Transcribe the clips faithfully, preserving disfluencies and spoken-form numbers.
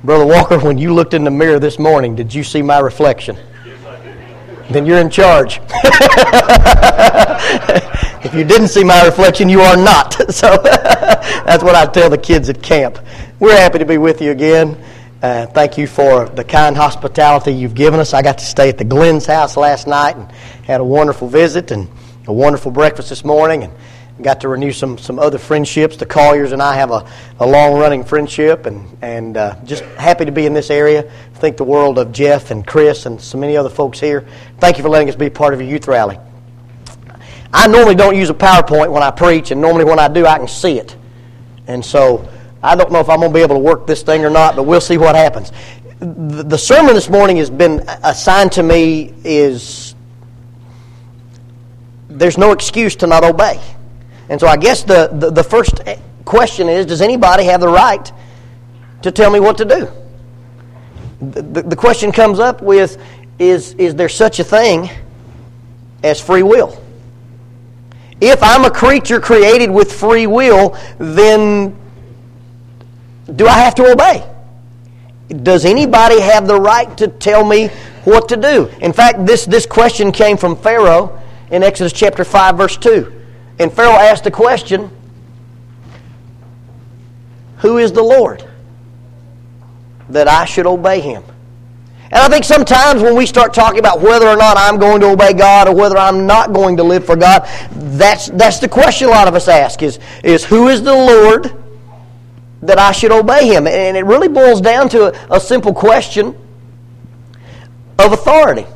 Brother Walker, when you looked in the mirror this morning, did you see my reflection? Then you're in charge. If you didn't see my reflection, you are not. So that's what I tell the kids at camp. We're happy to be with you again. Uh, thank you for the kind hospitality you've given us. I got to stay at the Glenn's house last night and had a wonderful visit and a wonderful breakfast this morning, and got to renew some, some other friendships. The Colliers and I have a, a long-running friendship, and, and uh, just happy to be in this area. Think the world of Jeff and Chris and so many other folks here. Thank you for letting us be part of your youth rally. I normally don't use a PowerPoint when I preach, and normally when I do, I can see it. And so I don't know if I'm going to be able to work this thing or not, but we'll see what happens. The, the sermon this morning has been assigned to me is there's no excuse to not obey. And so I guess the, the, the first question is, does anybody have the right to tell me what to do? The, the, the question comes up with, is, is there such a thing as free will? If I'm a creature created with free will, then do I have to obey? Does anybody have the right to tell me what to do? In fact, this, this question came from Pharaoh in Exodus chapter five, verse two. And Pharaoh asked the question, who is the Lord that I should obey him? And I think sometimes when we start talking about whether or not I'm going to obey God or whether I'm not going to live for God, that's that's the question a lot of us ask is, is who is the Lord that I should obey him? And it really boils down to a, a simple question of authority.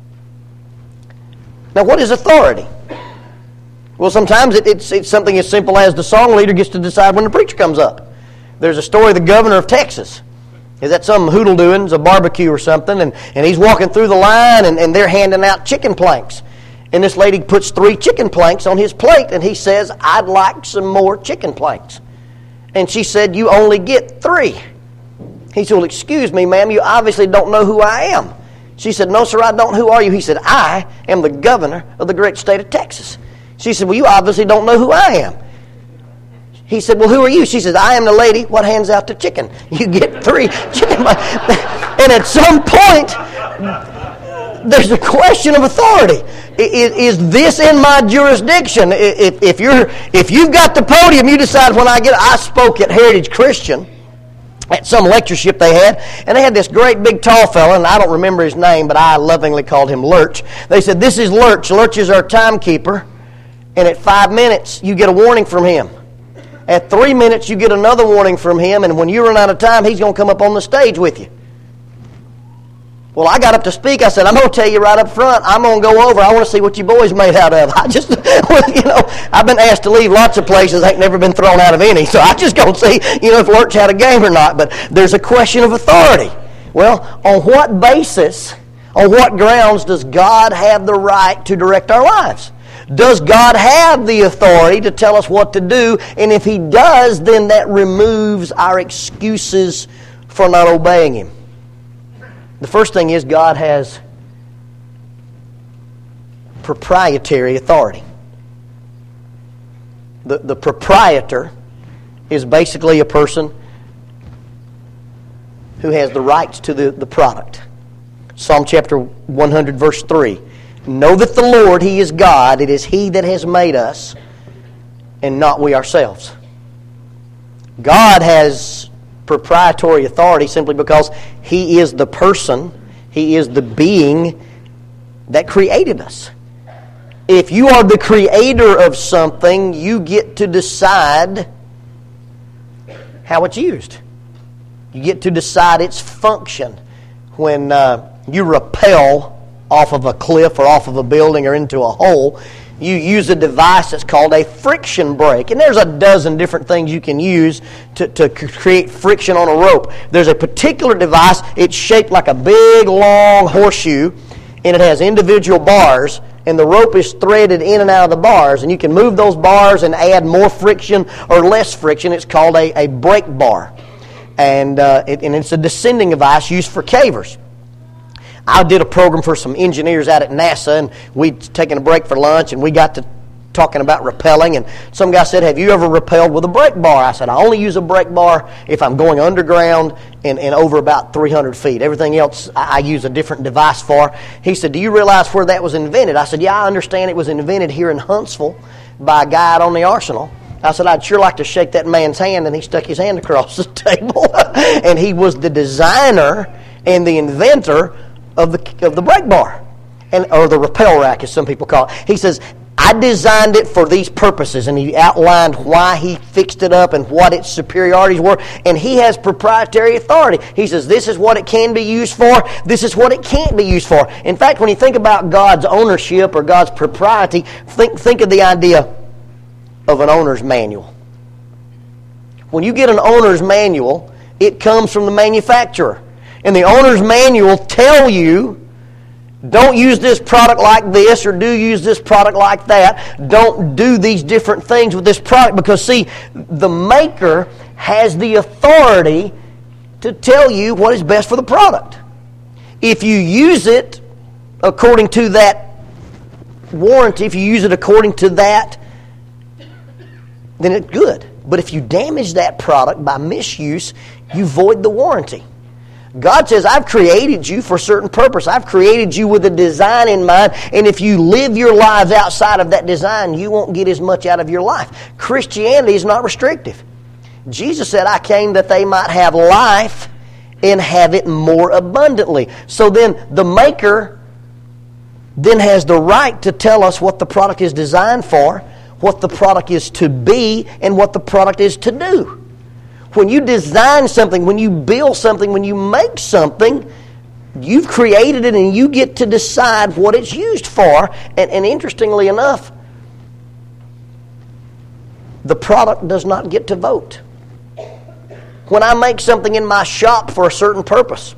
Now, what is authority? Well, sometimes it, it's, it's something as simple as the song leader gets to decide when the preacher comes up. There's a story of the governor of Texas. Is that some hoodle doings, a barbecue or something, and, and he's walking through the line, and, and they're handing out chicken planks. And this lady puts three chicken planks on his plate, and he says, I'd like some more chicken planks. And she said, you only get three. He said, well, excuse me, ma'am, you obviously don't know who I am. She said, no, sir, I don't. Who are you? He said, I am the governor of the great state of Texas. She said, well, you obviously don't know who I am. He said, well, who are you? She said, I am the lady what hands out the chicken. You get three chicken. And at some point, there's a question of authority. Is, is this in my jurisdiction? If, if, you're, if you've got the podium, you decide when I get... I spoke at Heritage Christian at some lectureship they had, and they had this great big tall fella, and I don't remember his name, but I lovingly called him Lurch. They said, this is Lurch. Lurch is our timekeeper, and at five minutes, you get a warning from him. At three minutes, you get another warning from him, and when you run out of time, he's going to come up on the stage with you. Well, I got up to speak. I said, I'm going to tell you right up front, I'm going to go over. I want to see what you boys made out of. I just, you know, I've been asked to leave lots of places. I ain't never been thrown out of any. So I just going to see, you know, if Lurch had a game or not. But there's a question of authority. Well, on what basis, on what grounds does God have the right to direct our lives? Does God have the authority to tell us what to do? And if He does, then that removes our excuses for not obeying Him. The first thing is God has proprietary authority. The, the proprietor is basically a person who has the rights to the, the product. Psalm chapter one hundred, verse three. Know that the Lord, He is God. It is He that has made us, and not we ourselves. God has proprietary authority simply because He is the person, He is the being that created us. If you are the creator of something, you get to decide how it's used. You get to decide its function. When uh, you rappel off of a cliff or off of a building or into a hole, you use a device that's called a friction brake. And there's a dozen different things you can use to, to create friction on a rope. There's a particular device, it's shaped like a big, long horseshoe, and it has individual bars, and the rope is threaded in and out of the bars, and you can move those bars and add more friction or less friction. It's called a, a brake bar. And, uh, it, and it's a descending device used for cavers. I did a program for some engineers out at NASA, and we'd taken a break for lunch, and we got to talking about rappelling, and some guy said, have you ever rappelled with a brake bar? I said, I only use a brake bar if I'm going underground and, and over about three hundred feet. Everything else I, I use a different device for. He said, do you realize where that was invented? I said, yeah, I understand it was invented here in Huntsville by a guy out on the Arsenal. I said, I'd sure like to shake that man's hand, and he stuck his hand across the table. And he was the designer and the inventor of the of the brake bar, and or the rappel rack, as some people call it. He says, I designed it for these purposes, and he outlined why he fixed it up and what its superiorities were, and he has proprietary authority. He says, this is what it can be used for, this is what it can't be used for. In fact, when you think about God's ownership or God's propriety, think, think of the idea of an owner's manual. When you get an owner's manual, it comes from the manufacturer. And the owner's manual tell you, don't use this product like this, or do use this product like that. Don't do these different things with this product, because, see, the maker has the authority to tell you what is best for the product. If you use it according to that warranty, if you use it according to that, then it's good. But if you damage that product by misuse, you void the warranty. God says, I've created you for a certain purpose. I've created you with a design in mind, and if you live your lives outside of that design, you won't get as much out of your life. Christianity is not restrictive. Jesus said, I came that they might have life and have it more abundantly. So then the maker then has the right to tell us what the product is designed for, what the product is to be, and what the product is to do. When you design something, when you build something, when you make something, you've created it and you get to decide what it's used for. And, and interestingly enough, the product does not get to vote. When I make something in my shop for a certain purpose,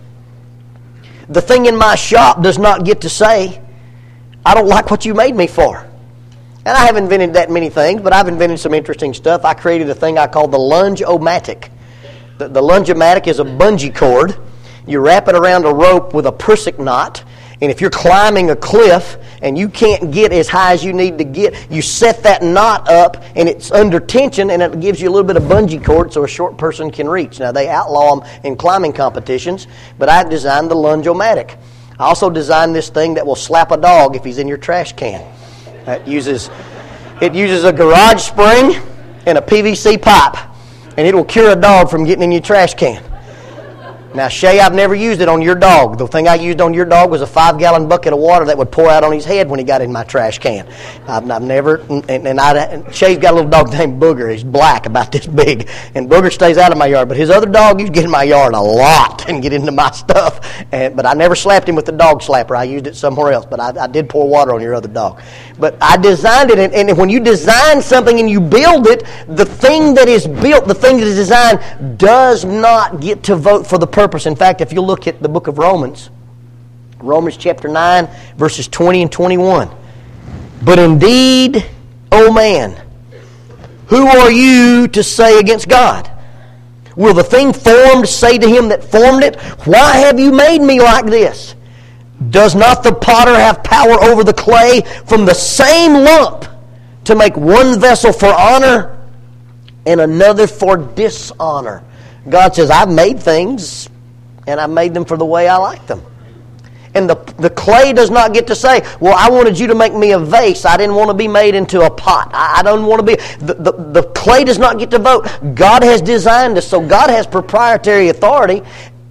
the thing in my shop does not get to say, I don't like what you made me for. And I haven't invented that many things, but I've invented some interesting stuff. I created a thing I call the Lunge-O-Matic. The, the Lunge-O-Matic is a bungee cord. You wrap it around a rope with a prusik knot, and if you're climbing a cliff and you can't get as high as you need to get, you set that knot up, and it's under tension, and it gives you a little bit of bungee cord so a short person can reach. Now, they outlaw them in climbing competitions, but I designed the Lunge-O-Matic. I also designed this thing that will slap a dog if he's in your trash can. It uses, it uses a garage spring and a P V C pipe, and it will cure a dog from getting in your trash can. Now, Shay, I've never used it on your dog. The thing I used on your dog was a five-gallon bucket of water that would pour out on his head when he got in my trash can. I've, I've never, and, and, I, and Shay's got a little dog named Booger. He's black, about this big, and Booger stays out of my yard. But his other dog used to get in my yard a lot and get into my stuff. And, but I never slapped him with the dog slapper. I used it somewhere else. But I, I did pour water on your other dog. But I designed it, and, and when you design something and you build it, the thing that is built, the thing that is designed, does not get to vote for the purpose. In fact, if you look at the book of Romans, Romans chapter nine, verses twenty and twenty-one. But indeed, O man, who are you to say against God? Will the thing formed say to him that formed it, why have you made me like this? Does not the potter have power over the clay from the same lump to make one vessel for honor and another for dishonor? God says, I've made things, and I made them for the way I like them. And the, the clay does not get to say, well, I wanted you to make me a vase. I didn't want to be made into a pot. I, I don't want to be... The, the, the clay does not get to vote. God has designed us, so God has proprietary authority.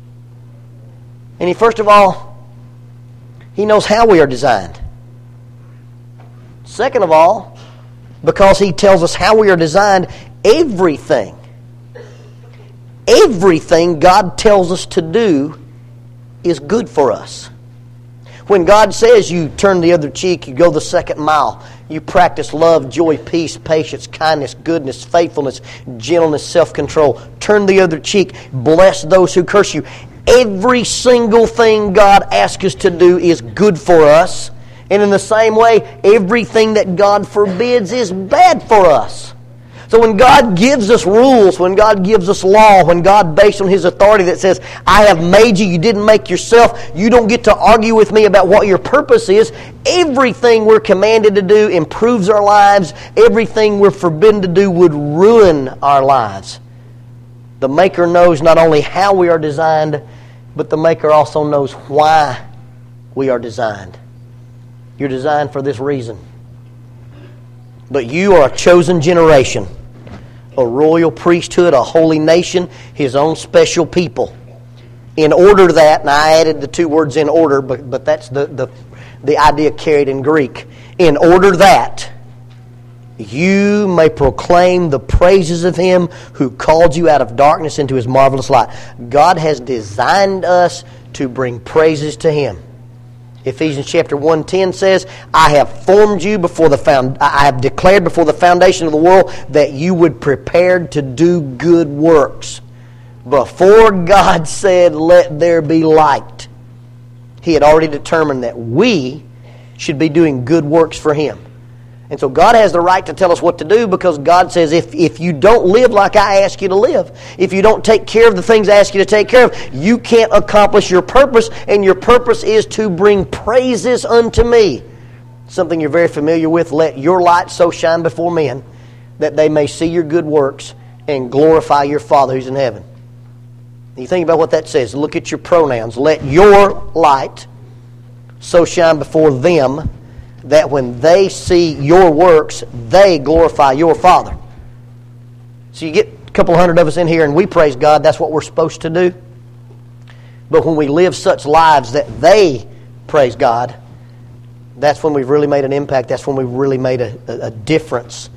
And He, first of all, He knows how we are designed. Second of all, because He tells us how we are designed, everything Everything God tells us to do is good for us. When God says you turn the other cheek, you go the second mile, you practice love, joy, peace, patience, kindness, goodness, faithfulness, gentleness, self-control. Turn the other cheek, bless those who curse you. Every single thing God asks us to do is good for us. And in the same way, everything that God forbids is bad for us. So when God gives us rules, when God gives us law, when God, based on His authority that says, I have made you, you didn't make yourself, you don't get to argue with me about what your purpose is, everything we're commanded to do improves our lives. Everything we're forbidden to do would ruin our lives. The Maker knows not only how we are designed, but the Maker also knows why we are designed. You're designed for this reason. But you are a chosen generation, a royal priesthood, a holy nation, His own special people. In order that, and I added the two words in order, but, but that's the, the, the idea carried in Greek. In order that you may proclaim the praises of Him who called you out of darkness into His marvelous light. God has designed us to bring praises to Him. Ephesians chapter one ten says, I have formed you before the found, I have declared before the foundation of the world that you would prepared to do good works. Before God said, let there be light, He had already determined that we should be doing good works for Him. And so God has the right to tell us what to do, because God says, if, if you don't live like I ask you to live, if you don't take care of the things I ask you to take care of, you can't accomplish your purpose, and your purpose is to bring praises unto me. Something you're very familiar with. Let your light so shine before men that they may see your good works and glorify your Father who's in heaven. You think about what that says. Look at your pronouns. Let your light so shine before them that when they see your works, they glorify your Father. So you get a couple hundred of us in here and we praise God. That's what we're supposed to do. But when we live such lives that they praise God, that's when we've really made an impact. That's when we've really made a, a, a difference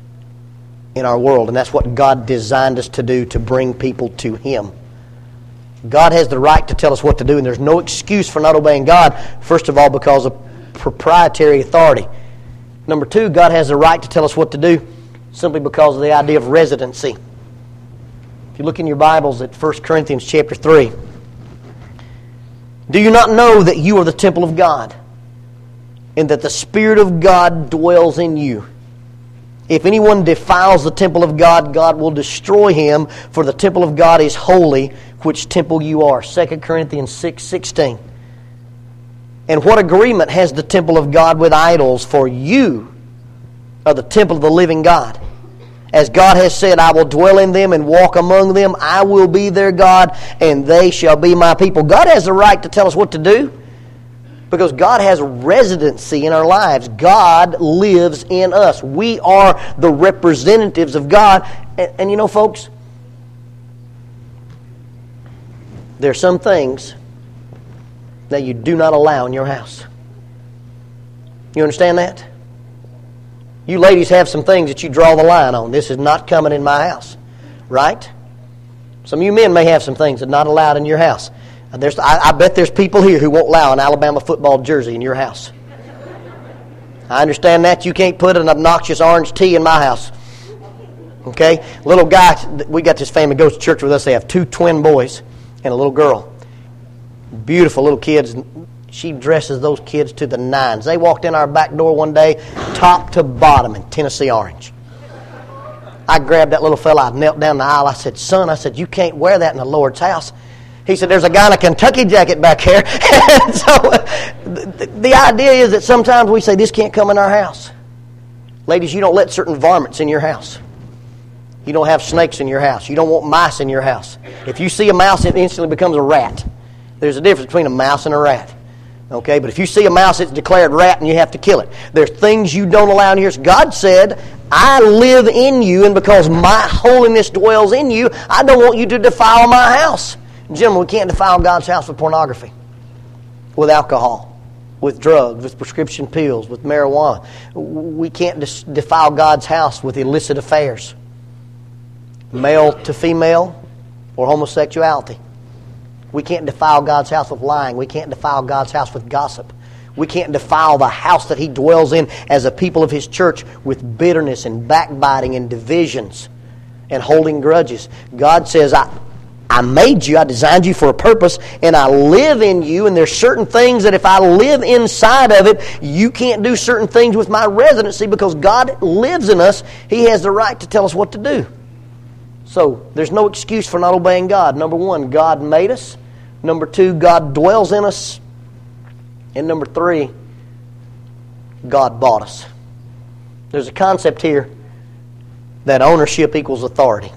in our world. And that's what God designed us to do, to bring people to Him. God has the right to tell us what to do, and there's no excuse for not obeying God. First of all, because of proprietary authority. Number two, God has the right to tell us what to do simply because of the idea of residency. If you look in your Bibles at First Corinthians chapter three, do you not know that you are the temple of God, and that the Spirit of God dwells in you? If anyone defiles the temple of God, God will destroy him, for the temple of God is holy, which temple you are. Second Corinthians six sixteen. And what agreement has the temple of God with idols? For you are the temple of the living God. As God has said, I will dwell in them and walk among them. I will be their God, and they shall be my people. God has the right to tell us what to do, because God has residency in our lives. God lives in us. We are the representatives of God. And, and you know, folks, there are some things that you do not allow in your house. You understand that? You ladies have some things that you draw the line on. This is not coming in my house. Right? Some of you men may have some things that are not allowed in your house. And there's, I, I bet there's people here who won't allow an Alabama football jersey in your house. I understand that. You can't put an obnoxious orange tea in my house. Okay? Little guy, we got this family goes to church with us. They have two twin boys and a little girl. Beautiful little kids. She dresses those kids to the nines. They walked in our back door one day, top to bottom in Tennessee orange. I grabbed that little fella. I knelt down the aisle. I said, son, I said, you can't wear that in the Lord's house. He said, there's a guy in a Kentucky jacket back here. And so the, the idea is that sometimes we say, this can't come in our house. Ladies, you don't let certain varmints in your house. You don't have snakes in your house. You don't want mice in your house. If you see a mouse, it instantly becomes a rat. There's a difference between a mouse and a rat. Okay, but if you see a mouse, it's declared rat and you have to kill it. There's things you don't allow in here. God said, I live in you, and because my holiness dwells in you, I don't want you to defile my house. Gentlemen, we can't defile God's house with pornography, with alcohol, with drugs, with prescription pills, with marijuana. We can't defile God's house with illicit affairs, male to female, or homosexuality. We can't defile God's house with lying. We can't defile God's house with gossip. We can't defile the house that He dwells in as a people of His church with bitterness and backbiting and divisions and holding grudges. God says, I, I made you, I designed you for a purpose, and I live in you, and there's certain things that if I live inside of it, you can't do certain things with my residency because God lives in us. He has the right to tell us what to do. So there's no excuse for not obeying God. Number one, God made us. Number two, God dwells in us. And number three, God bought us. There's a concept here that ownership equals authority.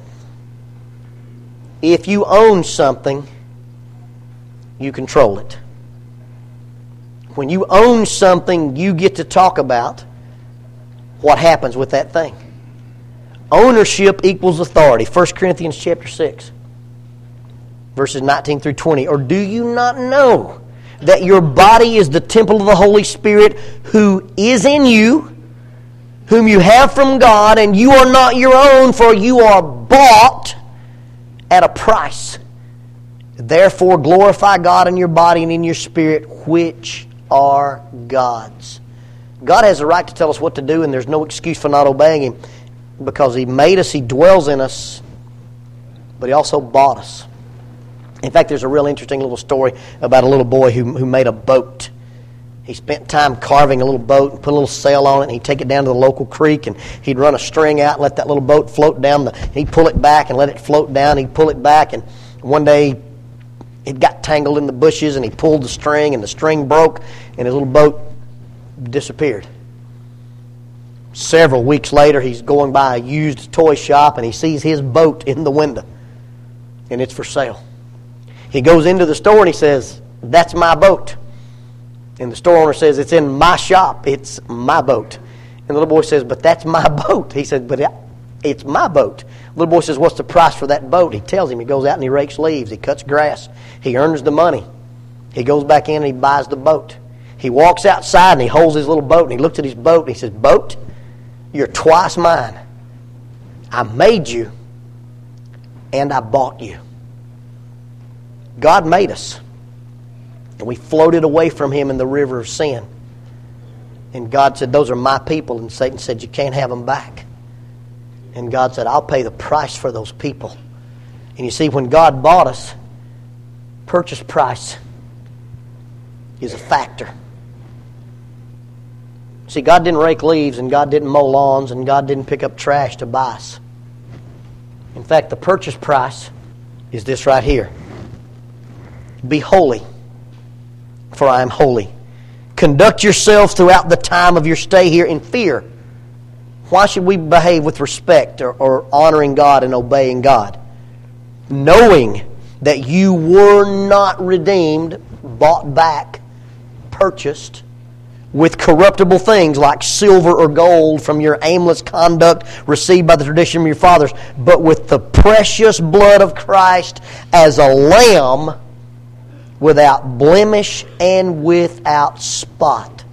If you own something, you control it. When you own something, you get to talk about what happens with that thing. Ownership equals authority. First Corinthians chapter six, verses nineteen through twenty. Or do you not know that your body is the temple of the Holy Spirit who is in you, whom you have from God, and you are not your own, for you are bought at a price. Therefore glorify God in your body and in your spirit, which are God's. God has the right to tell us what to do, and there's no excuse for not obeying Him because He made us, He dwells in us, but He also bought us. In fact, there's a real interesting little story about a little boy who, who made a boat. He spent time carving a little boat and put a little sail on it, and he'd take it down to the local creek, and he'd run a string out and let that little boat float down. The, he'd pull it back and let it float down. He'd pull it back, and one day it got tangled in the bushes, and he pulled the string, and the string broke, and his little boat disappeared. Several weeks later, he's going by a used toy shop, and he sees his boat in the window, and it's for sale. He goes into the store, and he says, "That's my boat." And the store owner says, "It's in my shop. It's my boat." And the little boy says, "But that's my boat." He said, "But it's my boat." The little boy says, "What's the price for that boat?" He tells him. He goes out and he rakes leaves. He cuts grass. He earns the money. He goes back in and he buys the boat. He walks outside and he holds his little boat and he looks at his boat and he says, "Boat, you're twice mine. I made you and I bought you." God made us. And we floated away from Him in the river of sin. And God said, "Those are my people." And Satan said, "You can't have them back." And God said, "I'll pay the price for those people." And you see, when God bought us, purchase price is a factor. See, God didn't rake leaves, and God didn't mow lawns, and God didn't pick up trash to buy us. In fact, the purchase price is this right here. Be holy, for I am holy. Conduct yourselves throughout the time of your stay here in fear. Why should we behave with respect or, or honoring God and obeying God? Knowing that you were not redeemed, bought back, purchased with corruptible things like silver or gold from your aimless conduct received by the tradition of your fathers, but with the precious blood of Christ as a lamb without blemish and without spot.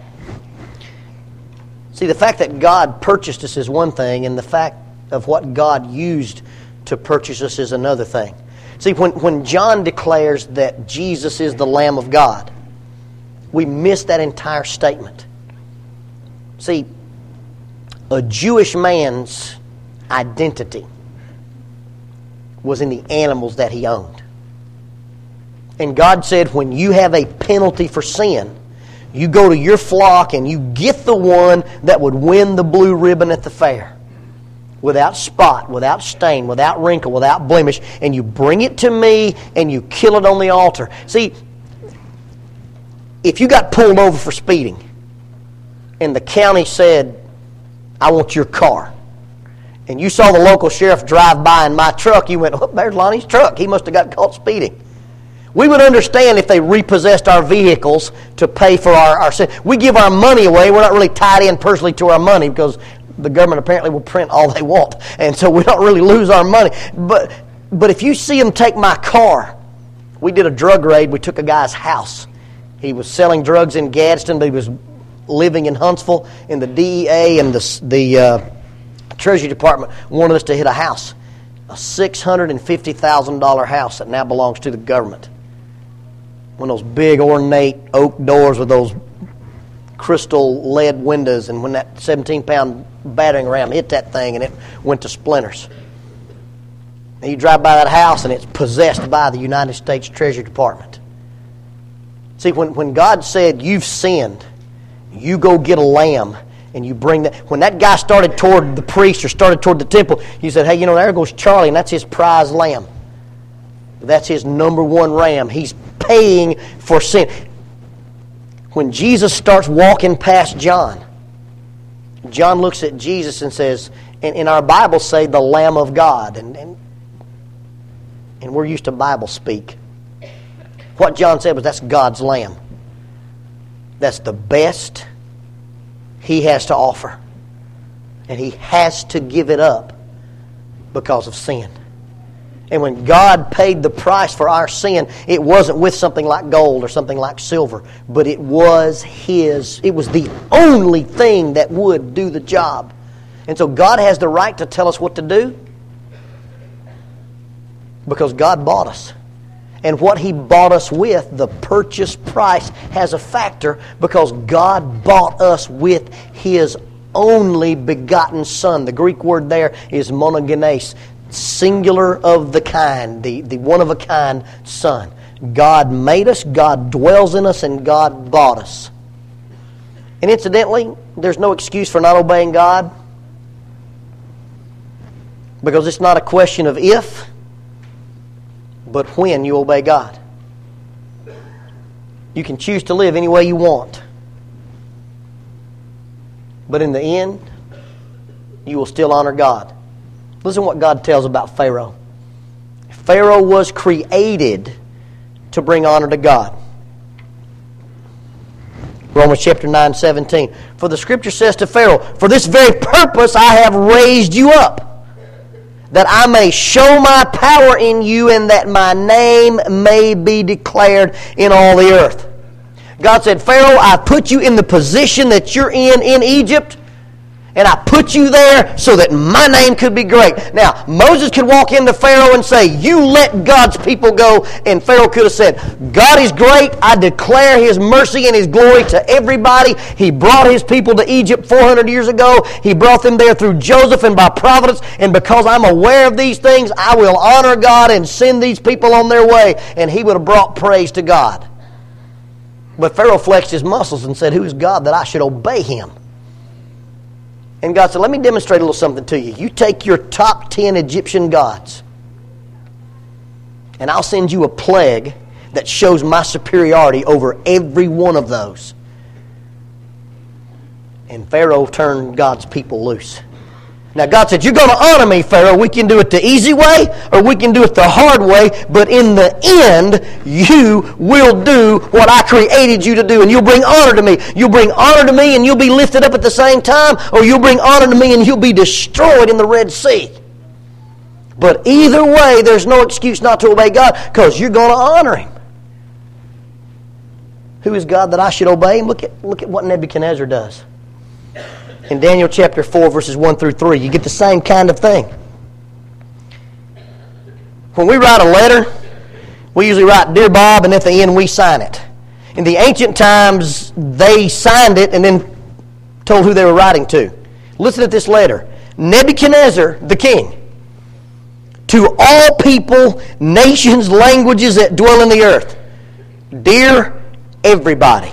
See, the fact that God purchased us is one thing, and the fact of what God used to purchase us is another thing. See, when, when John declares that Jesus is the Lamb of God, we miss that entire statement. See, a Jewish man's identity was in the animals that he owned. And God said, when you have a penalty for sin, you go to your flock and you get the one that would win the blue ribbon at the fair. Without spot, without stain, without wrinkle, without blemish. And you bring it to me and you kill it on the altar. See, if you got pulled over for speeding and the county said, "I want your car," and you saw the local sheriff drive by in my truck, you went, "Oh, there's Lonnie's truck. He must have got caught speeding." We would understand if they repossessed our vehicles to pay for our, our sin. We give our money away. We're not really tied in personally to our money because the government apparently will print all they want. And so we don't really lose our money. But but if you see them take my car, we did a drug raid. We took a guy's house. He was selling drugs in Gadsden, but he was living in Huntsville. And the D E A and the, the uh, Treasury Department wanted us to hit a house. A six hundred fifty thousand dollars house that now belongs to the government. One of those big ornate oak doors with those crystal lead windows, and when that seventeen pound battering ram hit that thing and it went to splinters. And you drive by that house and it's possessed by the United States Treasury Department. See, when, when God said, you've sinned, you go get a lamb and you bring that. When that guy started toward the priest or started toward the temple, he said, hey, you know, there goes Charlie, and that's his prize lamb. That's his number one ram. He's paying for sin. When Jesus starts walking past John, John looks at Jesus and says, and in our Bible say, the Lamb of God. And, and, and we're used to Bible speak. What John said was, that's God's lamb. That's the best He has to offer. And He has to give it up because of sin. And when God paid the price for our sin, it wasn't with something like gold or something like silver, but it was His. It was the only thing that would do the job. And so God has the right to tell us what to do because God bought us. And what He bought us with, the purchase price, has a factor because God bought us with His only begotten Son. The Greek word there is monogenes, singular of the kind, the, the one-of-a-kind Son. God made us, God dwells in us, and God bought us. And incidentally, there's no excuse for not obeying God because it's not a question of if, but when you obey God. You can choose to live any way you want. But in the end, you will still honor God. Listen to what God tells about Pharaoh. Pharaoh was created to bring honor to God. Romans chapter nine, seventeen. For the Scripture says to Pharaoh, for this very purpose I have raised you up, that I may show my power in you and that my name may be declared in all the earth. God said, Pharaoh, I put you in the position that you're in in Egypt, and I put you there so that my name could be great. Now, Moses could walk into Pharaoh and say, you let God's people go. And Pharaoh could have said, God is great. I declare His mercy and His glory to everybody. He brought His people to Egypt four hundred years ago. He brought them there through Joseph and by providence. And because I'm aware of these things, I will honor God and send these people on their way. And he would have brought praise to God. But Pharaoh flexed his muscles and said, who is God that I should obey Him? And God said, let me demonstrate a little something to you. You take your top ten Egyptian gods, and I'll send you a plague that shows my superiority over every one of those. And Pharaoh turned God's people loose. Now God said, you're going to honor me, Pharaoh. We can do it the easy way or we can do it the hard way. But in the end, you will do what I created you to do. And you'll bring honor to me. You'll bring honor to me and you'll be lifted up at the same time. Or you'll bring honor to me and you'll be destroyed in the Red Sea. But either way, there's no excuse not to obey God because you're going to honor Him. Who is God that I should obey? Look at, look at what Nebuchadnezzar does. In Daniel chapter four, verses one through three, you get the same kind of thing. When we write a letter, we usually write, Dear Bob, and at the end we sign it. In the ancient times, they signed it and then told who they were writing to. Listen to this letter. Nebuchadnezzar, the king, to all people, nations, languages that dwell in the earth. Dear everybody,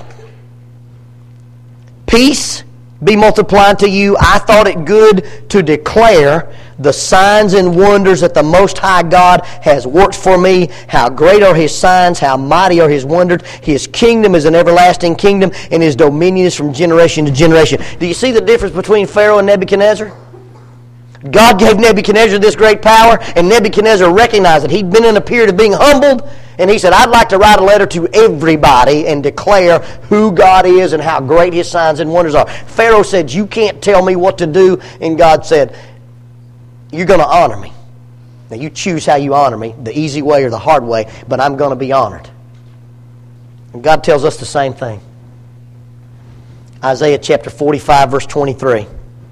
peace be multiplied to you. I thought it good to declare the signs and wonders that the Most High God has worked for me. How great are His signs, how mighty are His wonders. His kingdom is an everlasting kingdom, and His dominion is from generation to generation. Do you see the difference between Pharaoh and Nebuchadnezzar? God gave Nebuchadnezzar this great power, and Nebuchadnezzar recognized that he'd been in a period of being humbled, and he said, I'd like to write a letter to everybody and declare who God is and how great His signs and wonders are. Pharaoh said, you can't tell me what to do, and God said, you're going to honor me. Now you choose how you honor me, the easy way or the hard way, but I'm going to be honored. And God tells us the same thing. Isaiah chapter forty-five, verse twenty-three.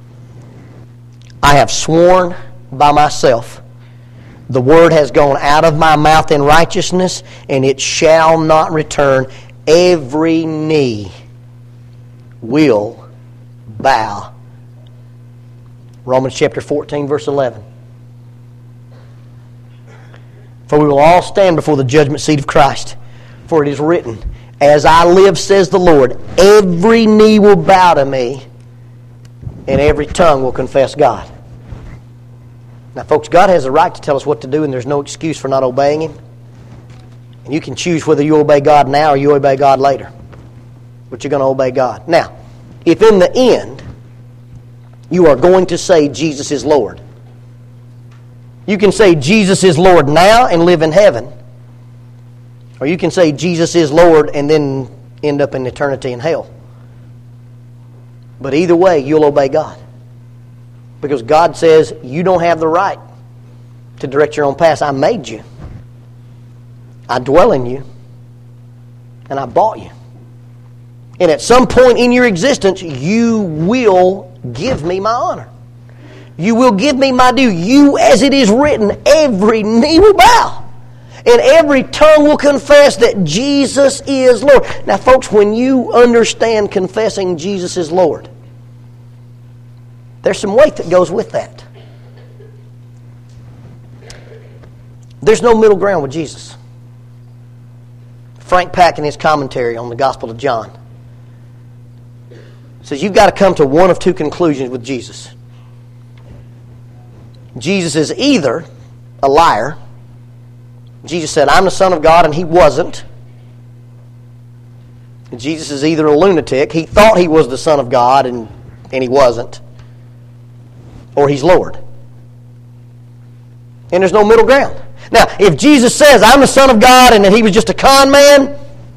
I have sworn by myself, the word has gone out of my mouth in righteousness, and it shall not return. Every knee will bow. Romans chapter fourteen, verse eleven. For we will all stand before the judgment seat of Christ. For it is written, as I live, says the Lord, every knee will bow to me, and every tongue will confess God. Now, folks, God has a right to tell us what to do, and there's no excuse for not obeying Him. And you can choose whether you obey God now or you obey God later. But you're going to obey God. Now, if in the end you are going to say Jesus is Lord, you can say Jesus is Lord now and live in heaven. Or you can say Jesus is Lord and then end up in eternity in hell. But either way, you'll obey God. Because God says you don't have the right to direct your own path. I made you. I dwell in you. And I bought you. And at some point in your existence, you will give me my honor. You will give me my due. You, as it is written, every knee will bow. And every tongue will confess that Jesus is Lord. Now, folks, when you understand confessing Jesus is Lord, there's some weight that goes with that. There's no middle ground with Jesus. Frank Pack, in his commentary on the Gospel of John, says you've got to come to one of two conclusions with Jesus. Jesus is either a liar. Jesus said, I'm the Son of God, and He wasn't. And Jesus is either a lunatic. He thought He was the Son of God, and, and He wasn't. Or He's Lord. And there's no middle ground. Now, if Jesus says, I'm the Son of God, and that He was just a con man,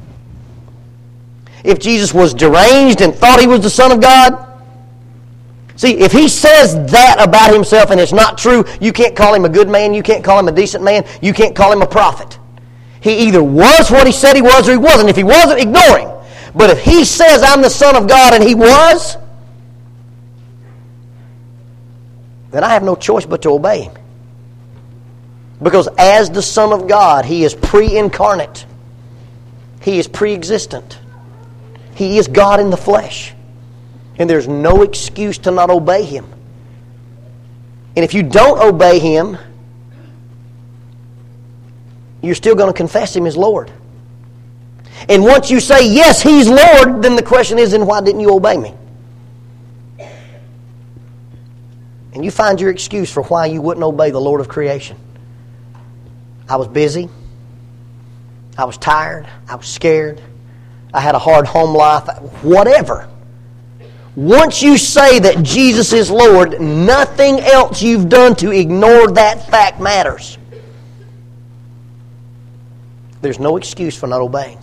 if Jesus was deranged and thought He was the Son of God, see, if He says that about Himself and it's not true, you can't call Him a good man, you can't call Him a decent man, you can't call Him a prophet. He either was what He said He was or He wasn't. If He wasn't, ignore Him. But if He says, I'm the Son of God, and He was, then I have no choice but to obey Him. Because as the Son of God, He is pre-incarnate. He is pre-existent. He is God in the flesh. And there's no excuse to not obey Him. And if you don't obey Him, you're still going to confess Him as Lord. And once you say, yes, He's Lord, then the question is, then why didn't you obey me? And you find your excuse for why you wouldn't obey the Lord of creation. I was busy. I was tired. I was scared. I had a hard home life. Whatever. Once you say that Jesus is Lord, nothing else you've done to ignore that fact matters. There's no excuse for not obeying.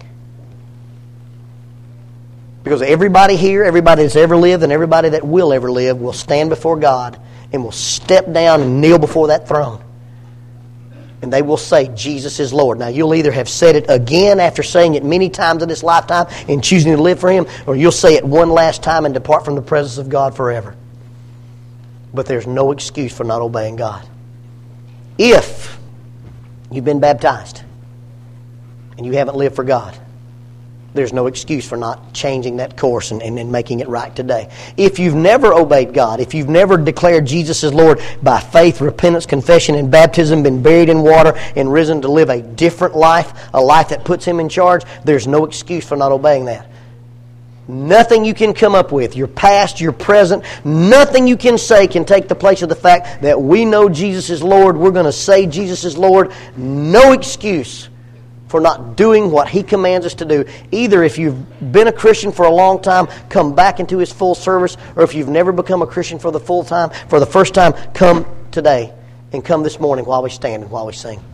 Because everybody here, everybody that's ever lived, and everybody that will ever live will stand before God and will step down and kneel before that throne. And they will say, Jesus is Lord. Now, you'll either have said it again after saying it many times in this lifetime and choosing to live for Him, or you'll say it one last time and depart from the presence of God forever. But there's no excuse for not obeying God. If you've been baptized and you haven't lived for God, there's no excuse for not changing that course and, and, and making it right today. If you've never obeyed God, if you've never declared Jesus as Lord by faith, repentance, confession, and baptism, been buried in water, and risen to live a different life, a life that puts Him in charge, there's no excuse for not obeying that. Nothing you can come up with, your past, your present, nothing you can say can take the place of the fact that we know Jesus is Lord. We're going to say Jesus is Lord. No excuse for not doing what He commands us to do. Either if you've been a Christian for a long time, come back into His full service, or if you've never become a Christian for the full time, for the first time, come today and come this morning while we stand and while we sing.